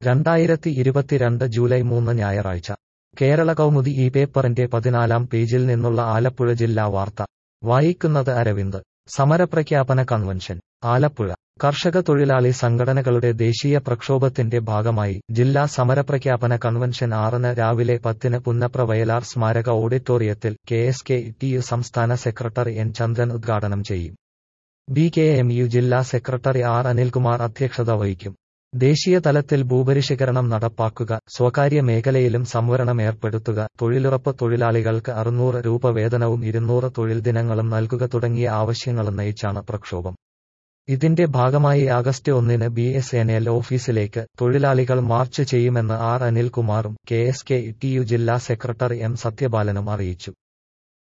2022 July 3 ഞായറാഴ്ച കേരള കൗമുദി ഈ പേപ്പറിന്റെ 14-ാം പേജിൽ നിന്നുള്ള ആലപ്പുഴ ജില്ലാ വാർത്ത വായിക്കുന്നത് അരവിന്ദ്. സമരപ്രഖ്യാപന കൺവെൻഷൻ ആലപ്പുഴ. കർഷക തൊഴിലാളി സംഘടനകളുടെ ദേശീയ പ്രക്ഷോഭത്തിന്റെ ഭാഗമായി ജില്ലാ സമരപ്രഖ്യാപന കൺവെൻഷൻ 6-ന് രാവിലെ 10-ന് പുന്നപ്ര വയലാർ സ്മാരക ഓഡിറ്റോറിയത്തിൽ KSKTU സംസ്ഥാന സെക്രട്ടറി N ചന്ദ്രൻ ഉദ്ഘാടനം ചെയ്യും. BKMU ജില്ലാ സെക്രട്ടറി R അനിൽകുമാർ അധ്യക്ഷത വഹിക്കും. ദേശീയ തലത്തിൽ ഭൂപരിഷ്കരണം നടപ്പാക്കുക, സ്വകാര്യ മേഖലയിലും സംവരണം ഏർപ്പെടുത്തുക, തൊഴിലുറപ്പ് തൊഴിലാളികൾക്ക് 600 രൂപ വേതനവും 200 തൊഴിൽ ദിനങ്ങളും നൽകുക തുടങ്ങിയ ആവശ്യങ്ങളുന്നയിച്ചാണ് പ്രക്ഷോഭം. ഇതിന്റെ ഭാഗമായി ആഗസ്റ്റ് 1-ന് BSNL ഓഫീസിലേക്ക് തൊഴിലാളികൾ മാർച്ച് ചെയ്യുമെന്ന് R അനിൽകുമാറും KSKTU ജില്ലാ സെക്രട്ടറി M സത്യപാലനും അറിയിച്ചു.